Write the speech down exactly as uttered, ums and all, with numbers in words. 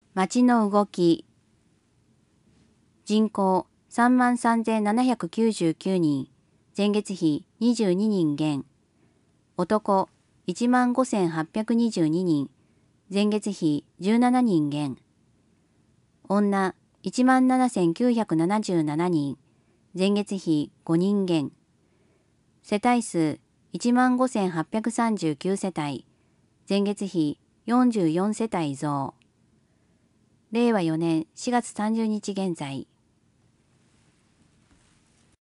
町の動き。人口さんまんさんぜんななひゃくきゅうじゅうきゅうにん、前月比にじゅうににん減。男いちまんごせんはっぴゃくにじゅうににん、前月比じゅうななにん減。女いちまんななせんきゅうひゃくななじゅうななにん、前月比ごにん減。世帯数いちまんごせんはっぴゃくさんじゅうきゅう世帯、前月比よんじゅうよん世帯増。れいわよねんしがつさんじゅうにち現在。